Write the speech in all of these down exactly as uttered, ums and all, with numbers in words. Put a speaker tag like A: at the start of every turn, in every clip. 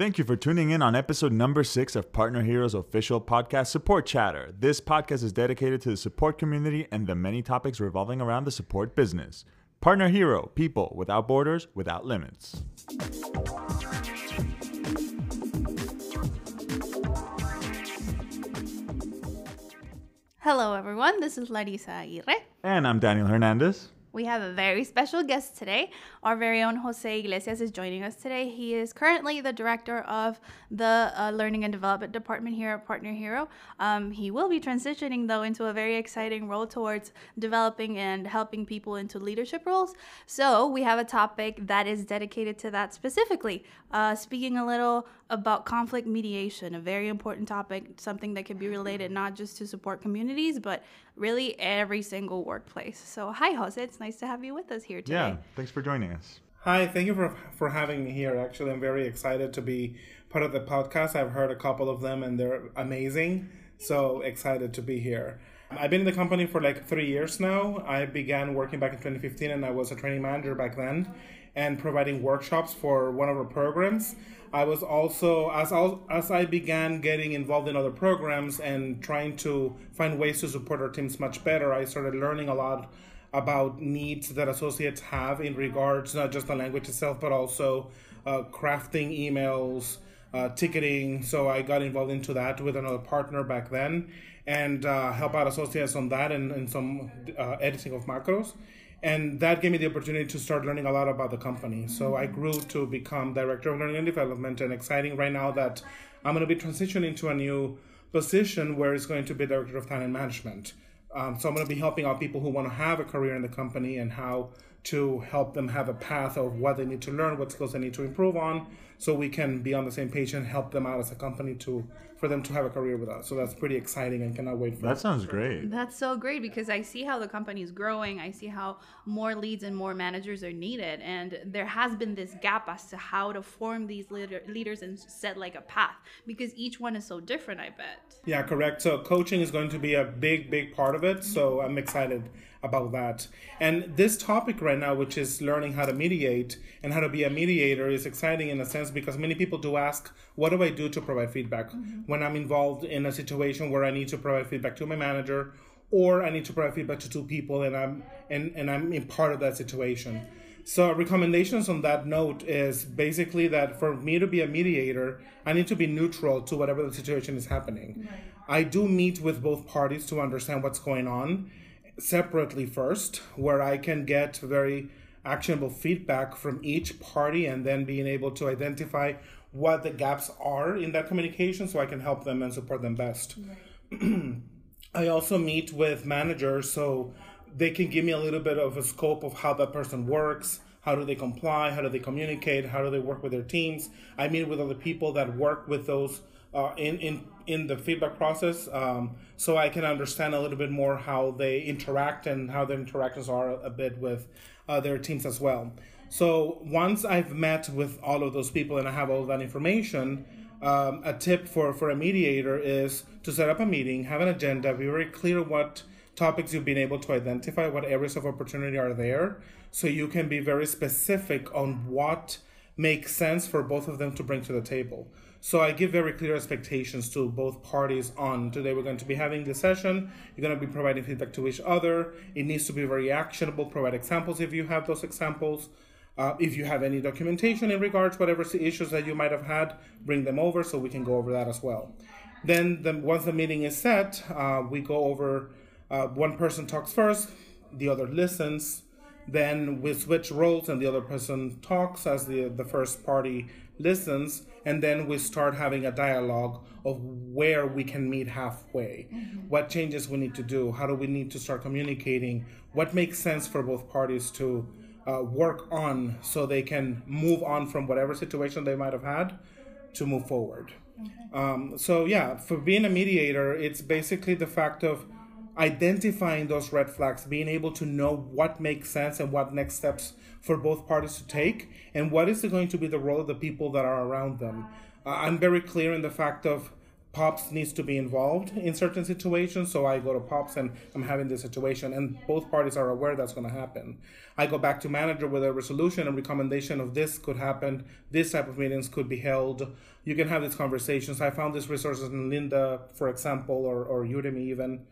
A: Thank you for tuning in on episode number six of Partner Hero's official podcast, Support Chatter. This podcast is dedicated to the support community and the many topics revolving around the support business. Partner Hero, people without borders, without limits.
B: Hello, everyone. This is Larissa Aguirre.
A: And I'm Daniel Hernandez.
B: We have a very special guest today. Our very own Jose Iglesias is joining us today. He is currently the director of the uh, Learning and Development Department here at Partner Hero. Um, he will be transitioning, though, into a very exciting role towards developing and helping people into leadership roles. So we have a topic that is dedicated to that specifically, uh, speaking a little about conflict mediation, a very important topic, something that can be related not just to support communities, but really every single workplace. So hi, Jose. It's nice to have you with us here today.
A: Yeah, thanks for joining us.
C: Hi, thank you for for having me here. Actually, I'm very excited to be part of the podcast. I've heard a couple of them and they're amazing. So excited to be here. I've been in the company for like three years now. I began working back in twenty fifteen and I was a training manager back then and providing workshops for one of our programs. I was also, as, as I began getting involved in other programs and trying to find ways to support our teams much better, I started learning a lot about needs that associates have in regards, not just the language itself, but also uh, crafting emails, uh, ticketing. So I got involved into that with another partner back then and uh, help out associates on that and, and some uh, editing of macros. And that gave me the opportunity to start learning a lot about the company. So I grew to become Director of Learning and Development, and exciting right now that I'm going to be transitioning to a new position where it's going to be Director of Talent Management. Um, so I'm going to be helping out people who want to have a career in the company and how to help them have a path of what they need to learn, what skills they need to improve on, so we can be on the same page and help them out as a company to for them to have a career with us. So that's pretty exciting and cannot wait for
A: that. That sounds great.
B: That's so great because I see how the company is growing. I see how more leads and more managers are needed. And there has been this gap as to how to form these leader, leaders and set like a path because each one is so different, I bet.
C: Yeah, correct. So coaching is going to be a big, big part of it. So I'm excited about that. And this topic right now, which is learning how to mediate and how to be a mediator, is exciting in a sense because many people do ask, what do I do to provide feedback mm-hmm. when I'm involved in a situation where I need to provide feedback to my manager or I need to provide feedback to two people and I'm and, and I'm in part of that situation. So recommendations on that note is basically that for me to be a mediator, I need to be neutral to whatever the situation is happening. Right. I do meet with both parties to understand what's going on separately first, where I can get very actionable feedback from each party and then being able to identify what the gaps are in that communication so I can help them and support them best. Right. I also meet with managers so they can give me a little bit of a scope of how that person works, how do they comply, how do they communicate, how do they work with their teams. I meet with other people that work with those uh, in, in, in the feedback process um, so I can understand a little bit more how they interact and how their interactions are a bit with uh, their teams as well. So once I've met with all of those people and I have all of that information, um, a tip for, for a mediator is to set up a meeting, have an agenda, be very clear what topics you've been able to identify, what areas of opportunity are there, so you can be very specific on what makes sense for both of them to bring to the table. So I give very clear expectations to both parties on today we're going to be having this session. You're going to be providing feedback to each other. It needs to be very actionable. Provide examples if you have those examples. Uh, if you have any documentation in regards to whatever issues that you might have had, bring them over so we can go over that as well. Then the, once the meeting is set, uh, we go over, uh, one person talks first, the other listens, then we switch roles and the other person talks as the, the first party listens, and then we start having a dialogue of where we can meet halfway, mm-hmm. what changes we need to do, how do we need to start communicating, what makes sense for both parties to uh, work on so they can move on from whatever situation they might have had to move forward. Okay. Um, so yeah, for being a mediator, it's basically the fact of identifying those red flags, being able to know what makes sense and what next steps for both parties to take, and what is going to be the role of the people that are around them. Uh, I'm very clear in the fact of Pops needs to be involved in certain situations, so I go to Pops and I'm having this situation, and both parties are aware that's going to happen. I go back to manager with a resolution and recommendation of this could happen, this type of meetings could be held. You can have these conversations. I found these resources in Lynda, for example, or, or Udemy even,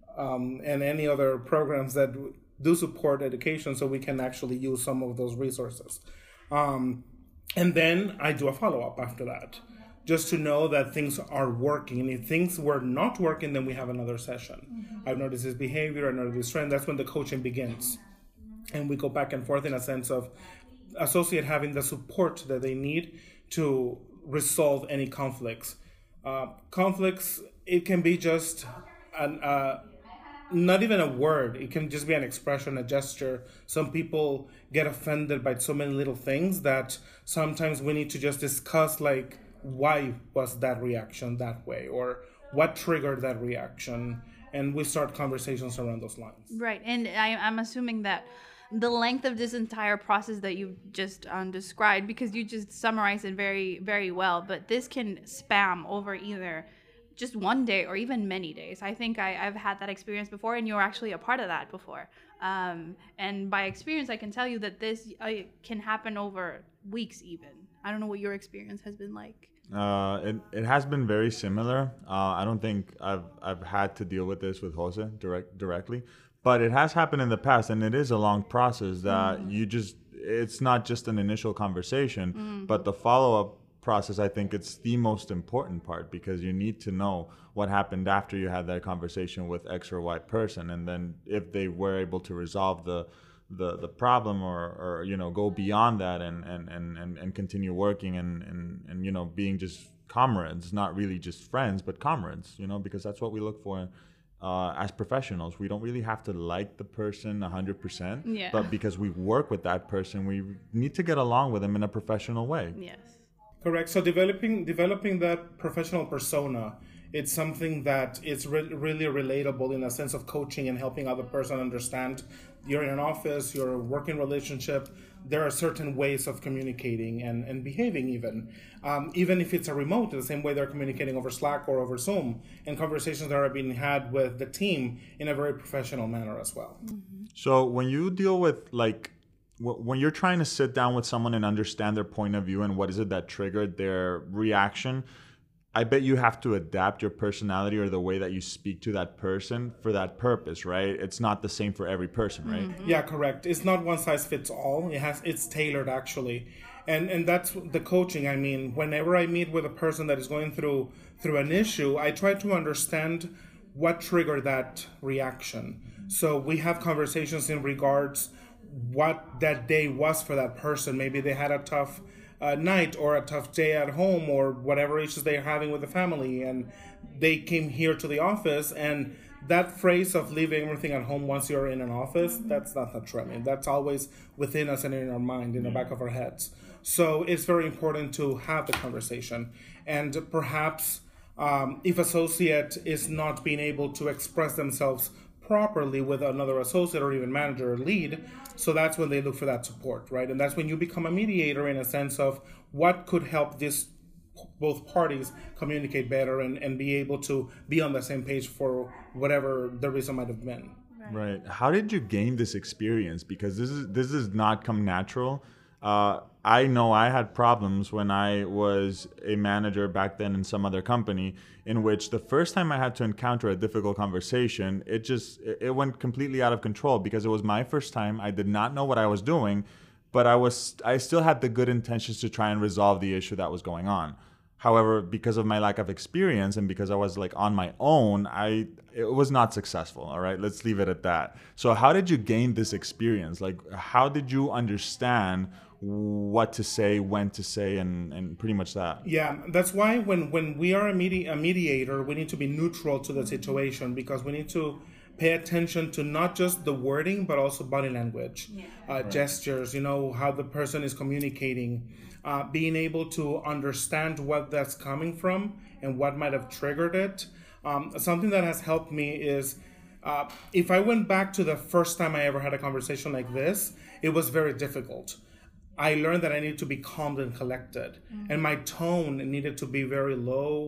C: um, and any other programs that do support education, so we can actually use some of those resources. Um, and then I do a follow-up after that, just to know that things are working. And if things were not working, then we have another session. Mm-hmm. I've noticed this behavior, I noticed this trend. That's when the coaching begins. And we go back and forth in a sense of associate having the support that they need to resolve any conflicts. Uh, conflicts, it can be just an, uh, not even a word. It can just be an expression, a gesture. Some people get offended by so many little things that sometimes we need to just discuss, like, why was that reaction that way, or what triggered that reaction, and we start conversations around those lines.
B: Right, and I, I'm assuming that the length of this entire process that you just um, described, because you just summarized it very, very well, but this can spam over either just one day or even many days. I think I, I've had that experience before, and you were actually a part of that before. Um, and by experience, I can tell you that this uh, can happen over weeks even. I don't know what your experience has been like.
A: Uh, it it has been very similar. Uh, I don't think I've I've had to deal with this with Jose direct directly, but it has happened in the past, and it is a long process that mm. you just. It's not just an initial conversation, mm. but the follow up process. I think it's the most important part, because you need to know what happened after you had that conversation with X or Y person, and then if they were able to resolve the. the the problem or, or you know, go beyond that and and, and, and continue working and, and, and, you know, being just comrades, not really just friends, but comrades, you know, because that's what we look for uh, as professionals. We don't really have to like the person one hundred percent,
B: yeah.
A: but because we work with that person, we need to get along with them in a professional way.
B: Yes.
C: Correct. So developing developing that professional persona, it's something that is re- really relatable in a sense of coaching and helping other person understand. You're in an office, you're a working relationship, there are certain ways of communicating and, and behaving even. Um, even if it's a remote, the same way they're communicating over Slack or over Zoom, and conversations that are being had with the team in a very professional manner as well.
B: Mm-hmm.
A: So when you deal with, like, w- when you're trying to sit down with someone and understand their point of view and what is it that triggered their reaction, I bet you have to adapt your personality or the way that you speak to that person for that purpose, right? It's not the same for every person, right?
C: Mm-hmm. Yeah, correct. It's not one size fits all. It has, it's tailored actually. And and that's the coaching. I mean, whenever I meet with a person that is going through through an issue, I try to understand what triggered that reaction. So we have conversations in regards what that day was for that person. Maybe they had a tough Uh, night or a tough day at home or whatever issues they're having with the family, and they came here to the office, and that phrase of leaving everything at home once you're in an office, that's not the trend. I mean, that's always within us and in our mind, in the back of our heads. So it's very important to have the conversation, and perhaps um, if associate is not being able to express themselves properly with another associate or even manager or lead, so that's when they look for that support, right? And that's when you become a mediator in a sense of what could help this both parties communicate better and, and be able to be on the same page for whatever the reason might have been.
A: Right. How did you gain this experience? Because this is this does not come natural. Uh, I know I had problems when I was a manager back then in some other company, in which the first time I had to encounter a difficult conversation, it just it went completely out of control because it was my first time. I did not know what I was doing, but I was I still had the good intentions to try and resolve the issue that was going on. However, because of my lack of experience and because I was like on my own, I it was not successful. All right, let's leave it at that. So how did you gain this experience? Like, how did you understand what to say, when to say, and, and pretty much that?
C: Yeah, that's why when, when we are a, medi- a mediator, we need to be neutral to the situation, because we need to pay attention to not just the wording, but also body language, yeah. uh, right. gestures, you know, how the person is communicating, uh, being able to understand what that's coming from and what might have triggered it. Um, something that has helped me is uh, if I went back to the first time I ever had a conversation like this, it was very difficult. I learned that I needed to be calm and collected, mm-hmm. and my tone needed to be very low.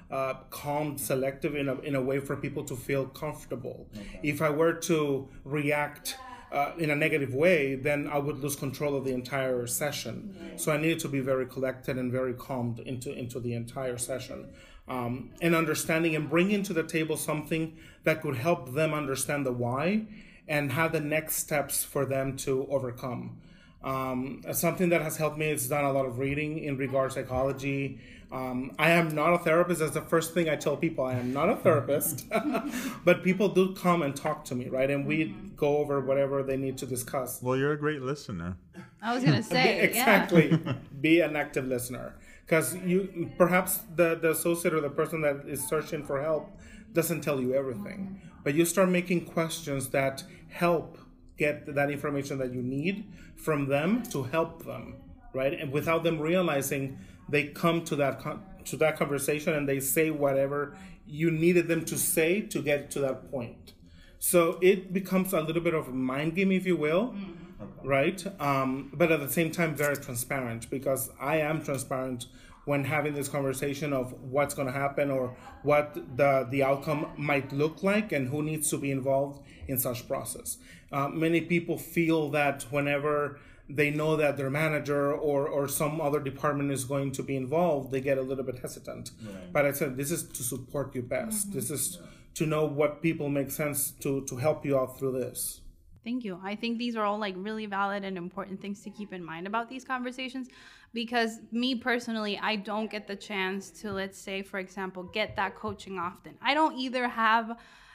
C: uh, calm, selective in a, in a way for people to feel comfortable. Okay. If I were to react uh, in a negative way, then I would lose control of the entire session. Right. So I needed to be very collected and very calmed into, into the entire session. Um, and understanding and bringing to the table something that could help them understand the why and have the next steps for them to overcome. Um, something that has helped me is done a lot of reading in regard to psychology. Um, I am not a therapist. That's the first thing I tell people. I am not a therapist, but people do come and talk to me, right? And we go over whatever they need to discuss.
A: Well, you're a great listener.
B: I was going to say,
C: exactly.
B: Yeah.
C: Be an active listener. Because you, perhaps the, the associate or the person that is searching for help doesn't tell you everything. But you start making questions that help get that information that you need from them to help them, right? And without them realizing, they come to that con- to that conversation and they say whatever you needed them to say to get to that point. So it becomes a little bit of a mind game, if you will. Mm. Okay. Right? Um, but at the same time, very transparent, because I am transparent when having this conversation of what's going to happen or what the, the outcome might look like and who needs to be involved in such process. Uh, many people feel that whenever they know that their manager or, or some other department is going to be involved, they get a little bit hesitant. Right. But I said, this is to support you best. Mm-hmm. This is to know what people make sense to, to help you out through this.
B: Thank you. I think these are all like really valid and important things to keep in mind about these conversations, because me personally, I don't get the chance to, let's say, for example, get that coaching often. I don't either have, uh,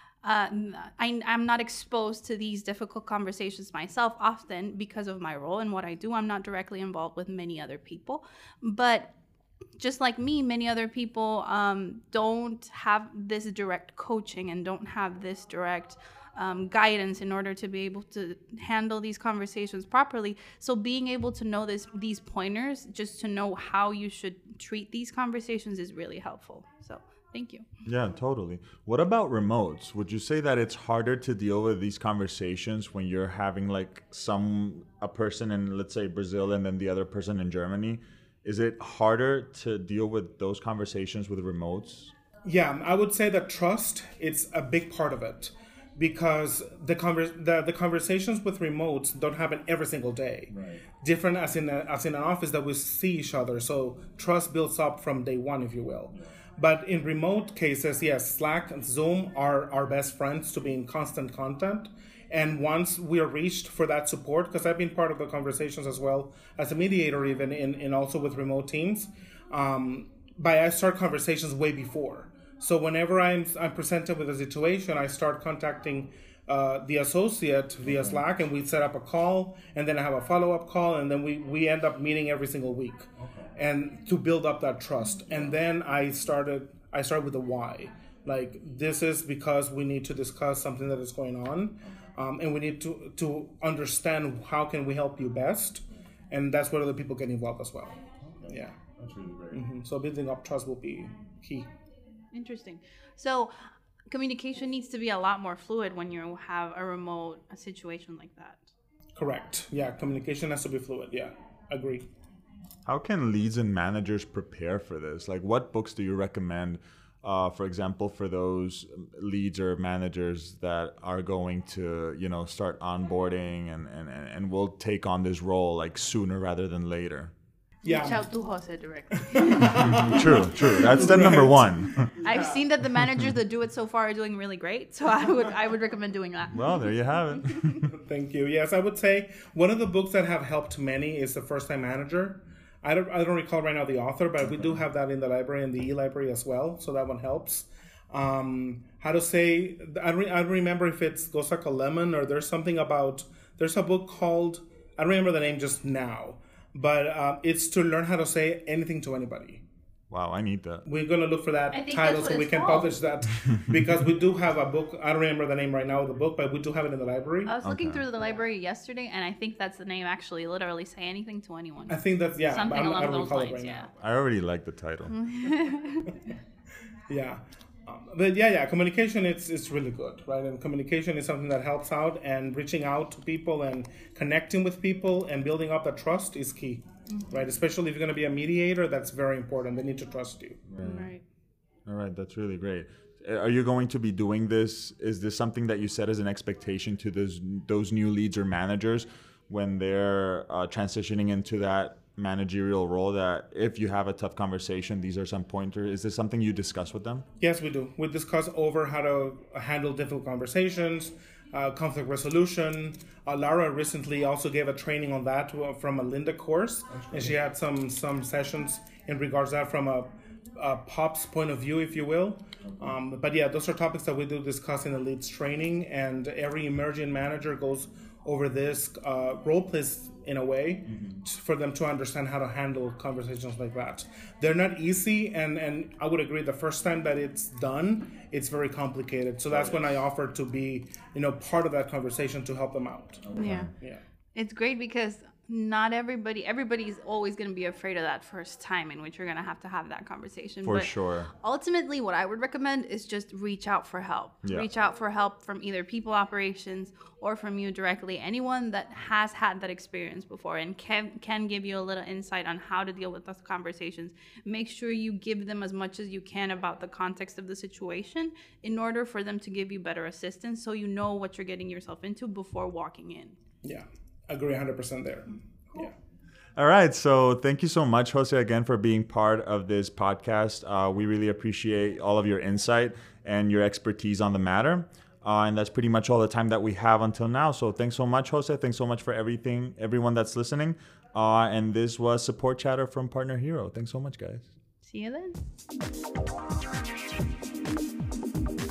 B: I, I'm not exposed to these difficult conversations myself often because of my role and what I do. I'm not directly involved with many other people, but just like me, many other people um, don't have this direct coaching and don't have this direct Um, guidance in order to be able to handle these conversations properly. So being able to know this, these pointers, just to know how you should treat these conversations, is really helpful. So thank you.
A: Yeah, totally. What about remotes? Would you say that it's harder to deal with these conversations when you're having like some, a person in, let's say, Brazil and then the other person in Germany? Is it harder to deal with those conversations with remotes?
C: Yeah, I would say that trust, it's a big part of it. Because the, conver- the the conversations with remotes don't happen every single day. Right. Different as in a, as in an office that we see each other. So trust builds up from day one, if you will. Yeah. But in remote cases, yes, Slack and Zoom are our best friends to be in constant contact. And once we are reached for that support, because I've been part of the conversations as well as a mediator, even in, in also with remote teams, um, but I start conversations way before. So whenever I'm I'm presented with a situation, I start contacting uh, the associate via okay. Slack, and we set up a call, and then I have a follow-up call, and then we, we end up meeting every single week, okay. and to build up that trust. And then I started I started with the why. Like, this is because we need to discuss something that is going on, um, and we need to to understand how can we help you best, and that's where other people get involved as well. Okay. Yeah,
A: that's really great.
C: Mm-hmm. So building up trust will be key.
B: Interesting. So communication needs to be a lot more fluid when you have a remote a situation like that.
C: Correct. Yeah, communication has to be fluid. Yeah, agree.
A: How can leads and managers prepare for this? Like, what books do you recommend, uh, for example, for those leads or managers that are going to, you know, start onboarding and, and, and will take on this role like sooner rather than later?
B: Yeah. Reach out to Jose directly.
A: True, true. That's step number one.
B: I've seen that the managers that do it so far are doing really great, so I would I would recommend doing that.
A: Well, there you have it.
C: Thank you. Yes, I would say one of the books that have helped many is The First Time Manager. I don't I don't recall right now the author, but we do have that in the library and the e-library as well, so that one helps. Um, how to say, I don't, I don't remember if it's Gosaka Lemon or there's something about, there's a book called, I don't remember the name just now, but uh, it's to learn how to say anything to anybody.
A: Wow, I need that.
C: We're going to look for that title so we can called. publish that, because we do have a book. I don't remember the name right now of the book, but we do have it in the library.
B: I was looking okay. through the library yesterday, and I think that's the name, actually, literally say anything to anyone.
C: I think that's, yeah.
B: Something along those lines, right yeah.
C: Now.
A: I already like the title.
C: yeah. Um, but yeah, yeah, communication, it's it's really good, right? And communication is something that helps out, and reaching out to people and connecting with people and building up that trust is key, mm-hmm. right? Especially if you're going to be a mediator, that's very important. They need to trust you.
B: Right. right.
A: All right, that's really great. Are you going to be doing this? Is this something that you set as an expectation to those those new leads or managers when they're uh, transitioning into that managerial role, that if you have a tough conversation, these are some pointers? Is this something you discuss with them?
C: Yes, we do. We discuss over how to handle difficult conversations, uh, conflict resolution. Uh, Lara recently also gave a training on that from a Linda course, and she had some some sessions in regards to that from a, a pop's point of view, if you will. Um, but yeah, those are topics that we do discuss in the leads training, and every emerging manager goes over this uh, role plays in a way mm-hmm. for them to understand how to handle conversations like that. They're not easy, and, and I would agree the first time that it's done, it's very complicated. So that's when I offer to be, you know, part of that conversation to help them out.
B: Yeah.
C: Yeah.
B: It's great because not everybody, everybody's always going to be afraid of that first time in which you're going to have to have that conversation.
A: For
B: but
A: sure.
B: Ultimately, what I would recommend is just reach out for help.
A: Yeah.
B: Reach out for help from either people operations or from you directly. Anyone that has had that experience before and can, can give you a little insight on how to deal with those conversations. Make sure you give them as much as you can about the context of the situation in order for them to give you better assistance, so you know what you're getting yourself into before walking in.
C: Yeah. Agree one hundred percent there.
B: Cool.
C: Yeah.
A: All right. So thank you so much, Jose, again, for being part of this podcast. Uh, we really appreciate all of your insight and your expertise on the matter. Uh, and that's pretty much all the time that we have until now. So thanks so much, Jose. Thanks so much for everything, everyone that's listening. Uh, and this was Support Chatter from Partner Hero. Thanks so much, guys.
B: See you then.